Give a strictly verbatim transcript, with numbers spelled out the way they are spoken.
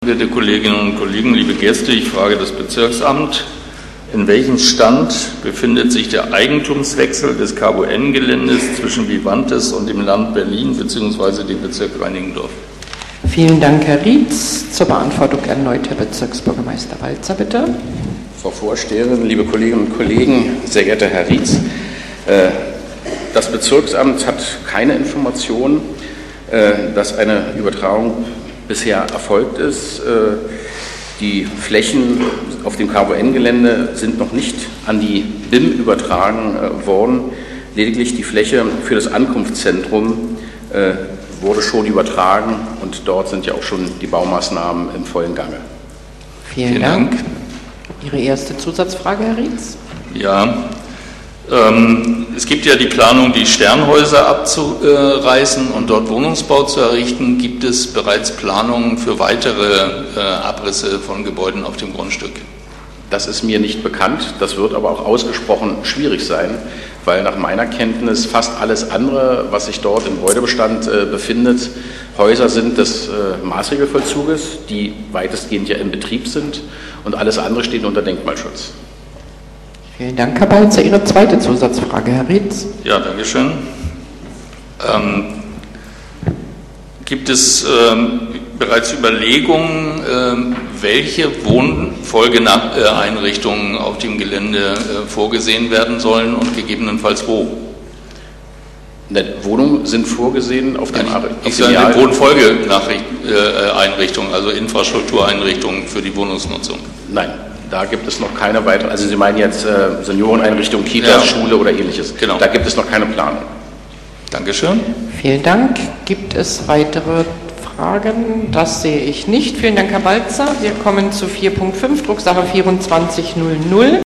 Werte Kolleginnen und Kollegen, liebe Gäste, ich frage das Bezirksamt, in welchem Stand befindet sich der Eigentumswechsel des K W N-Geländes zwischen Vivantes und dem Land Berlin bzw. dem Bezirk Reinickendorf? Vielen Dank, Herr Rietz. Zur Beantwortung erneut Herr Bezirksbürgermeister Walzer, bitte. Frau Vorsteherin, liebe Kolleginnen und Kollegen, sehr geehrter Herr Rietz, das Bezirksamt hat keine Information, dass eine Übertragung bisher erfolgt ist. Die Flächen auf dem K W N-Gelände sind noch nicht an die B I M übertragen worden. Lediglich die Fläche für das Ankunftszentrum wurde schon übertragen und dort sind ja auch schon die Baumaßnahmen im vollen Gange. Vielen, Vielen Dank. Dank. Ihre erste Zusatzfrage, Herr Rietz? Ja, ähm, es gibt ja die Planung, die Sternhäuser abzureißen und dort Wohnungsbau zu errichten. Gibt es bereits Planungen für weitere äh, Abrisse von Gebäuden auf dem Grundstück? Das ist mir nicht bekannt. Das wird aber auch ausgesprochen schwierig sein, weil nach meiner Kenntnis fast alles andere, was sich dort im Gebäudebestand äh, befindet, Häuser sind des äh, Maßregelvollzuges, die weitestgehend ja in Betrieb sind, und alles andere steht unter Denkmalschutz. Vielen Dank, Herr Balzer. Ihre zweite Zusatzfrage, Herr Rietz. Ja, danke schön. Ähm, gibt es ähm, bereits Überlegungen, ähm, welche Wohnfolgeeinrichtungen auf dem Gelände äh, vorgesehen werden sollen und gegebenenfalls wo? Wohnungen sind vorgesehen auf dem Nein, ich, ich sage Wohnfolgeeinrichtungen, also Infrastruktureinrichtungen für die Wohnungsnutzung. Nein. Da gibt es noch keine weitere, also Sie meinen jetzt äh, Senioreneinrichtungen, Kita, ja. Schule oder ähnliches. Genau. Da gibt es noch keine Planung. Dankeschön. Vielen Dank. Gibt es weitere Fragen? Das sehe ich nicht. Vielen Dank, Herr Balzer. Wir kommen zu vier Punkt fünf, Drucksache vierundzwanzig null null.